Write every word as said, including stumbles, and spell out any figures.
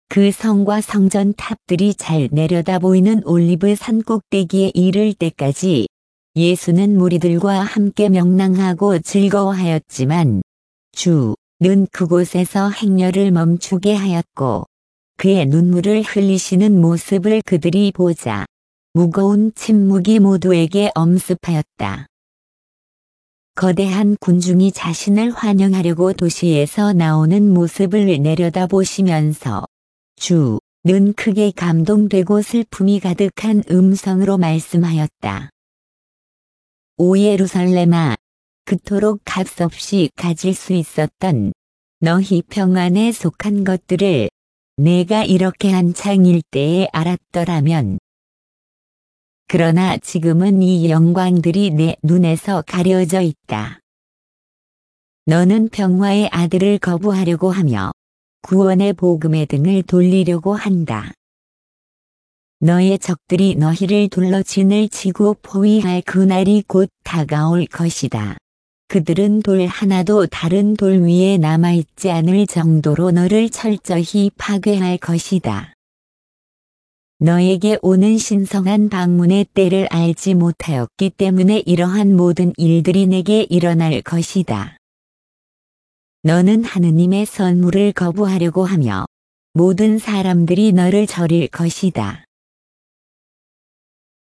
그 성과 성전 탑들이 잘 내려다 보이는 올리브 산 꼭대기에 이를 때까지 예수는 무리들과 함께 명랑하고 즐거워하였지만 주는 그곳에서 행렬을 멈추게 하였고 그의 눈물을 흘리시는 모습을 그들이 보자 무거운 침묵이 모두에게 엄습하였다. 거대한 군중이 자신을 환영하려고 도시에서 나오는 모습을 내려다보시면서 주는 크게 감동되고 슬픔이 가득한 음성으로 말씀하였다. 오 예루살렘아, 그토록 값없이 가질 수 있었던 너희 평안에 속한 것들을 내가 이렇게 한창 일때에 알았더라면. 그러나 지금은 이 영광들이 내 눈에서 가려져 있다. 너는 평화의 아들을 거부하려고 하며 구원의 복음의 등을 돌리려고 한다. 너의 적들이 너희를 둘러 진을 치고 포위할 그날이 곧 다가올 것이다. 그들은 돌 하나도 다른 돌 위에 남아있지 않을 정도로 너를 철저히 파괴할 것이다. 너에게 오는 신성한 방문의 때를 알지 못하였기 때문에 이러한 모든 일들이 내게 일어날 것이다. 너는 하느님의 선물을 거부하려고 하며 모든 사람들이 너를 저릴 것이다.